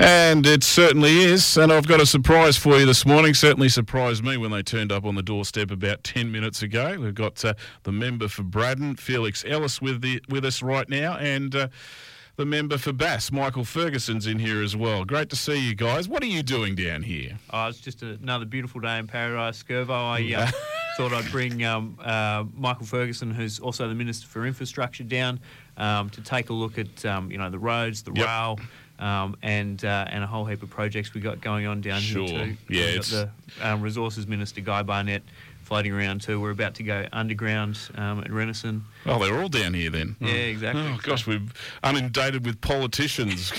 And it certainly is. And I've got a surprise for you this morning. Certainly surprised me when they turned up on the doorstep about 10 minutes ago. We've got the member for Braddon, Felix Ellis, with us right now. And the member for Bass, Michael Ferguson's in here as well. Great to see you guys. What are you doing down here? Oh, it's just another beautiful day in Paradise, Scurvo. I thought I'd bring Michael Ferguson, who's also the Minister for Infrastructure, down to take a look at the roads, the rail, and a whole heap of projects we got going on down here too. Yeah, we've got the Resources Minister Guy Barnett floating around too. We're about to go underground at Renison. Oh, they're all down here then. Yeah, exactly. Oh gosh, we're inundated with politicians.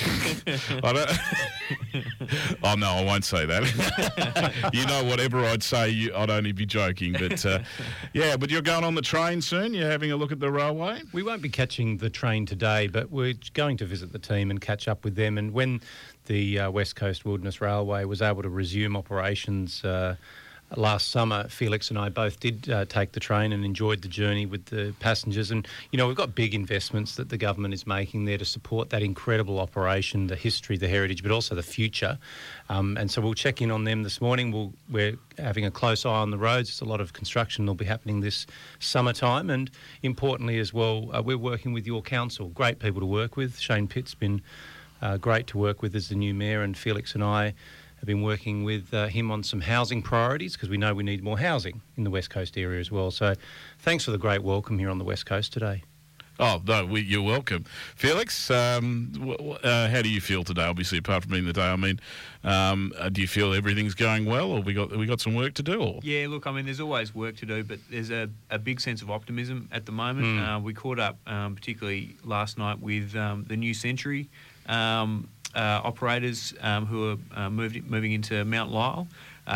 Oh no, I won't say that. You know, whatever I'd say, I'd only be joking. But but you're going on the train soon. You're having a look at the railway. We won't be catching the train today, but we're going to visit the team and catch up with them. And when the West Coast Wilderness Railway was able to resume operations last summer, Felix and I both did take the train and enjoyed the journey with the passengers. And, we've got big investments that the government is making there to support that incredible operation, the history, the heritage, but also the future. And so we'll check in on them this morning. We're having a close eye on the roads. There's a lot of construction that will be happening this summertime. And importantly as well, we're working with your council. Great people to work with. Shane Pitt's been great to work with as the new mayor, and Felix and I have been working with him on some housing priorities because we know we need more housing in the West Coast area as well. So thanks for the great welcome here on the West Coast today. Oh, no, you're welcome. Felix, how do you feel today, obviously, apart from being the day? I mean, do you feel everything's going well, or we got some work to do? Or? Yeah, look, I mean, there's always work to do, but there's a big sense of optimism at the moment. We caught up, particularly last night, with the New Century operators who are moving into Mount Lyell.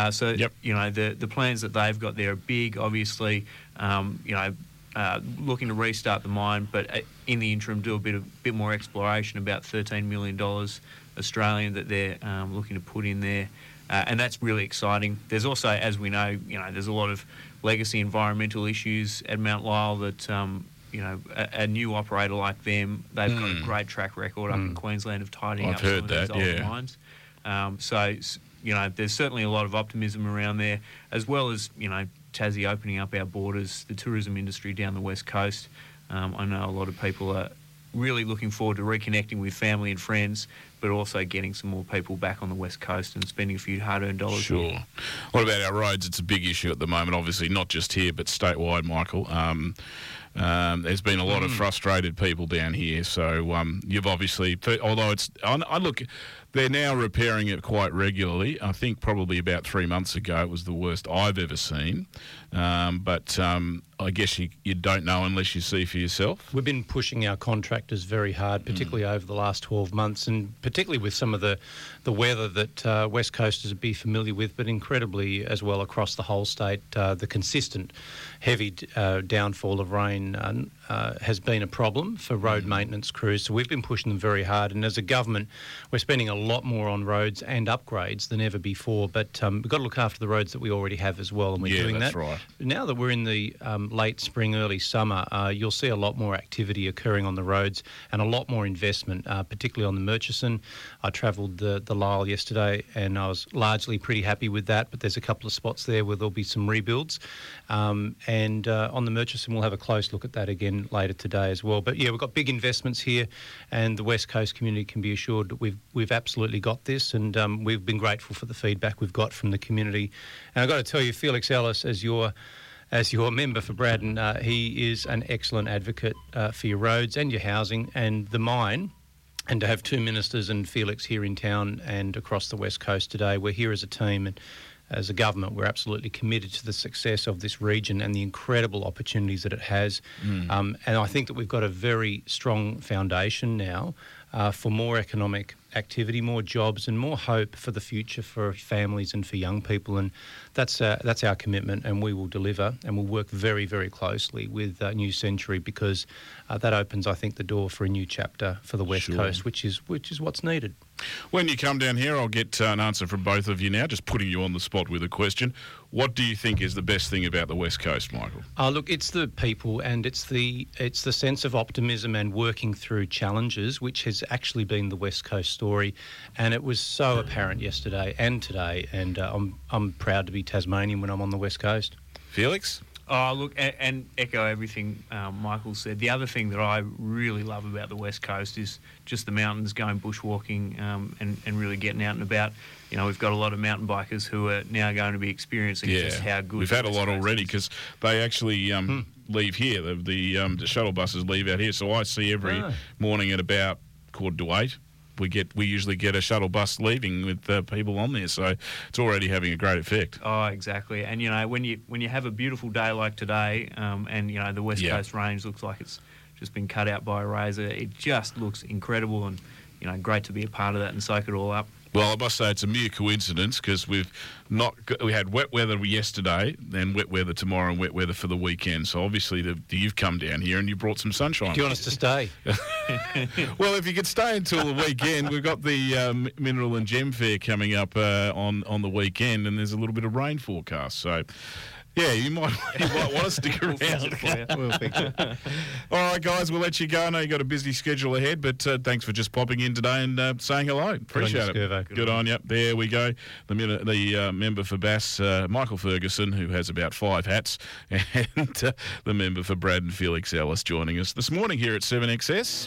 The plans that they've got there are big, obviously, looking to restart the mine, but in the interim do a bit more exploration, about $13 million Australian that they're looking to put in there. And that's really exciting. There's also, as we know, there's a lot of legacy environmental issues at Mount Lyell that a new operator like them, they've got a great track record up in Queensland of tidying up some of those old mines. There's certainly a lot of optimism around there, as well as, Tassie opening up our borders, the tourism industry down the West Coast. I know a lot of people are really looking forward to reconnecting with family and friends, but also getting some more people back on the West Coast and spending a few hard-earned dollars. Sure. Here. What about our roads? It's a big issue at the moment, obviously, not just here, but statewide, Michael. There's been a lot of frustrated people down here, so you've obviously, although they're now repairing it quite regularly. I think probably about 3 months ago it was the worst I've ever seen. But I guess you don't know unless you see for yourself. We've been pushing our contractors very hard, particularly over the last 12 months, and particularly with some of the weather that West Coasters would be familiar with, but incredibly as well across the whole state. The consistent heavy downfall of rain has been a problem for road maintenance crews, so we've been pushing them very hard. And as a government, we're spending a lot more on roads and upgrades than ever before, but we've got to look after the roads that we already have as well, and we're doing that. Right. Now that we're in the late spring, early summer, you'll see a lot more activity occurring on the roads and a lot more investment, particularly on the Murchison. I travelled the Lyell yesterday and I was largely pretty happy with that, but there's a couple of spots there where there'll be some rebuilds. And on the Murchison, we'll have a close look at that again later today as well. But yeah, we've got big investments here, and the West Coast community can be assured that we've absolutely got this, and we've been grateful for the feedback we've got from the community. And I've got to tell you, Felix Ellis, as your member for Braddon, he is an excellent advocate for your roads and your housing and the mine. And to have two ministers and Felix here in town and across the West Coast today, we're here as a team, and as a government, we're absolutely committed to the success of this region and the incredible opportunities that it has. And I think that we've got a very strong foundation now for more economic activity, more jobs, and more hope for the future for families and for young people. And that's our commitment, and we will deliver, and we'll work very, very closely with New Century, because that opens, I think, the door for a new chapter for the West Coast, which is what's needed. When you come down here, I'll get an answer from both of you now, just putting you on the spot with a question. What do you think is the best thing about the West Coast, Michael? Look, it's the people, and it's the sense of optimism and working through challenges, which has actually been the West Coast story, and it was so apparent yesterday and today. And I'm proud to be Tasmanian when I'm on the West Coast. Felix? Oh, look, and echo everything Michael said. The other thing that I really love about the West Coast is just the mountains, going bushwalking and really getting out and about. You know, we've got a lot of mountain bikers who are now going to be experiencing just how good. We've had a the West lot Coast already is. because they actually leave here. The shuttle buses leave out here. So I see every morning at about 7:45. We usually get a shuttle bus leaving with people on there, so it's already having a great effect. Oh, exactly. And you know, when you have a beautiful day like today, and you know the West Coast range looks like it's just been cut out by a razor, it just looks incredible, and you know, great to be a part of that and soak it all up. Well, I must say it's a mere coincidence because we had wet weather yesterday, then wet weather tomorrow, and wet weather for the weekend. So obviously you've come down here and you brought some sunshine. Do you want us to stay? Well, if you could stay until the weekend, we've got the Mineral and Gem Fair coming up on the weekend, and there's a little bit of rain forecast. So, yeah, you might want to stick around. We'll fix it. All right, guys, we'll let you go. I know you've got a busy schedule ahead, but thanks for just popping in today and saying hello. Appreciate it. Good on you. There we go. The member for Bass, Michael Ferguson, who has about 5 hats, and the member for Brad and Felix Ellis joining us this morning here at 7XS.